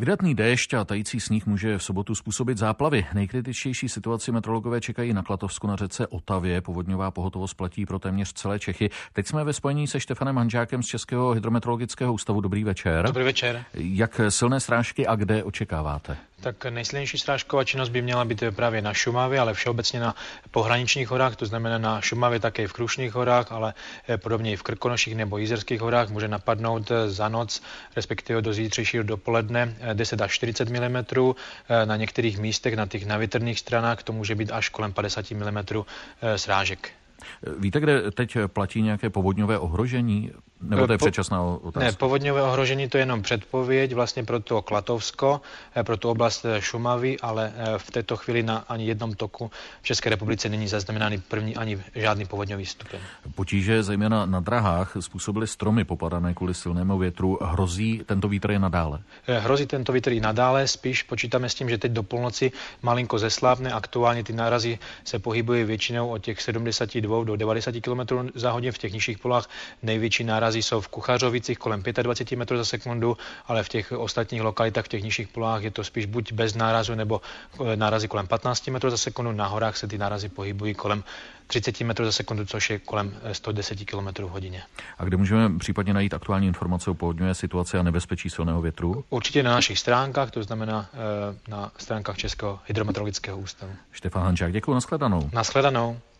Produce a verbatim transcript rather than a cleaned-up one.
Vydatný déšť a tající sníh může v sobotu způsobit záplavy. Nejkritičtější situaci meteorologové čekají na Klatovsku na řece Otavě. Povodňová pohotovost platí pro téměř celé Čechy. Teď jsme ve spojení se Štefanem Hanžákem z Českého hydrometeorologického ústavu. Dobrý večer. Dobrý večer. Jak silné srážky a kde očekáváte? Tak nejsilnější srážková činnost by měla být právě na Šumavě, ale všeobecně na pohraničních horách, to znamená na Šumavě také i v Krušných horách, ale podobně i v Krkonoších nebo Jizerských horách může napadnout za noc, respektive do zítřejšího dopoledne deset až čtyřicet milimetrů. Na některých místech, na těch navětrných stranách, to může být až kolem padesát milimetrů srážek. Víte, kde teď platí nějaké povodňové ohrožení? Nebo to je předčasná otázka? Ne, povodňové ohrožení to je jenom předpověď vlastně pro to Klatovsko, pro tu oblast Šumavy, ale v této chvíli na ani jednom toku v České republice není zaznamenány první ani žádný povodňový stupeň. Potíže zejména na drahách způsobily stromy popadané kvůli silnému větru. Hrozí tento vítr i nadále? Hrozí tento vítr i nadále, spíš počítáme s tím, že teď do půlnoci malinko zeslábne. Aktuálně ty nárazy se pohybují většinou od těch sedmdesát dva do devadesát kilometrů za hodinu v těch nižších polách. Největší nárazy jsou v Kuchařovicích kolem dvacet pět metrů za sekundu, ale v těch ostatních lokalitách, v těch nižších polách je to spíš buď bez nárazu, nebo nárazy kolem patnáct metrů za sekundu. Na horách se ty nárazy pohybují kolem třicet metrů za sekundu, což je kolem sto deset kilometrů v hodině. A kde můžeme případně najít aktuální informace o povodňové situaci a nebezpečí silného větru? Určitě na našich stránkách, to znamená na stránkách Českého hydrometeorologického ústavu. Štefan Hanžák, děkuji, nashledanou. Nashledanou.